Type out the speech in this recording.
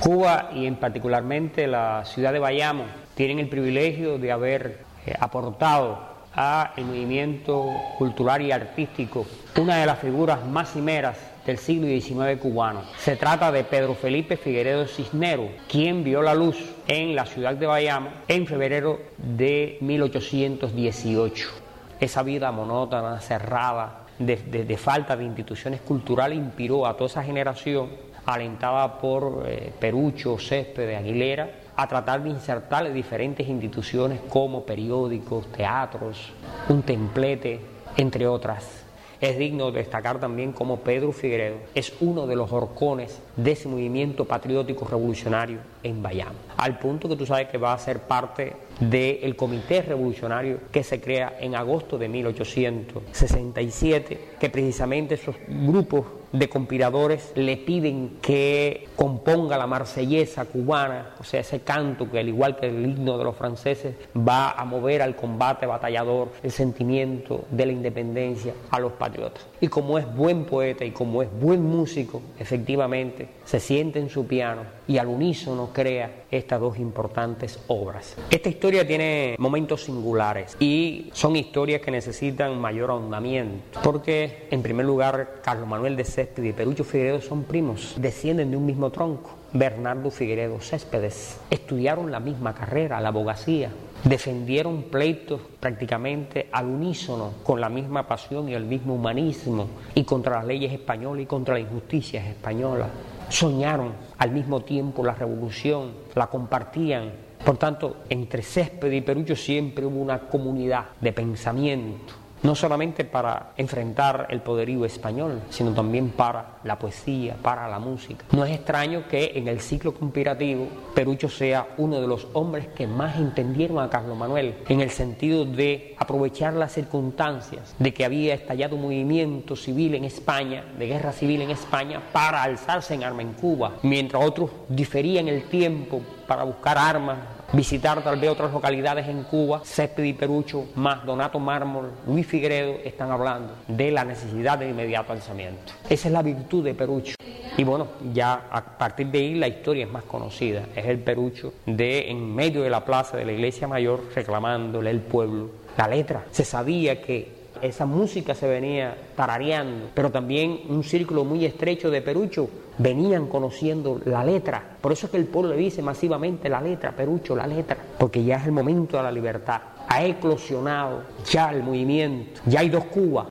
Cuba y en particularmente la ciudad de Bayamo tienen el privilegio de haber aportado al movimiento cultural y artístico una de las figuras más cimeras del siglo XIX cubano. Se trata de Pedro Felipe Figueredo Cisneros, quien vio la luz en la ciudad de Bayamo en febrero de 1818. Esa vida monótona, cerrada, de falta de instituciones culturales, inspiró a toda esa generación, alentada por Perucho, Céspedes, Aguilera, a tratar de insertarle diferentes instituciones como periódicos, teatros, un templete, entre otras. Es digno destacar también cómo Pedro Figueredo es uno de los horcones de ese movimiento patriótico revolucionario en Bayamo, al punto que tú sabes que va a ser parte del comité revolucionario que se crea en agosto de 1867, que precisamente esos grupos de conspiradores le piden que componga la marsellesa cubana, o sea, ese canto que al igual que el himno de los franceses va a mover al combate batallador el sentimiento de la independencia a los patriotas. Y como es buen poeta y como es buen músico, efectivamente se siente en su piano y al unísono crea estas dos importantes obras. Esta historia tiene momentos singulares y son historias que necesitan mayor ahondamiento, porque en primer lugar Carlos Manuel de Céspedes y Perucho Figueredo son primos, descienden de un mismo tronco. Bernardo Figueredo Céspedes estudiaron la misma carrera, la abogacía, defendieron pleitos prácticamente al unísono, con la misma pasión y el mismo humanismo, y contra las leyes españolas y contra las injusticias españolas. Soñaron al mismo tiempo la revolución, la compartían. Por tanto, entre Céspedes y Perucho siempre hubo una comunidad de pensamiento, no solamente para enfrentar el poderío español, sino también para la poesía, para la música. No es extraño que en el ciclo conspirativo Perucho sea uno de los hombres que más entendieron a Carlos Manuel, en el sentido de aprovechar las circunstancias de que había estallado un movimiento civil en España, de guerra civil en España, para alzarse en armas en Cuba, mientras otros diferían el tiempo para buscar armas, visitar tal vez otras localidades en Cuba. Céspedes y Perucho, más Donato Mármol, Luis Figueredo, están hablando de la necesidad de inmediato alzamiento. Esa es la virtud de Perucho. Y bueno, ya a partir de ahí la historia es más conocida. Es el Perucho de en medio de la plaza de la iglesia mayor reclamándole al pueblo la letra. Se sabía que esa música se venía tarareando, pero también un círculo muy estrecho de Perucho venían conociendo la letra. Por eso es que el pueblo le dice masivamente la letra, Perucho, la letra, porque ya es el momento de la libertad. Ha eclosionado ya el movimiento, ya hay dos Cubas.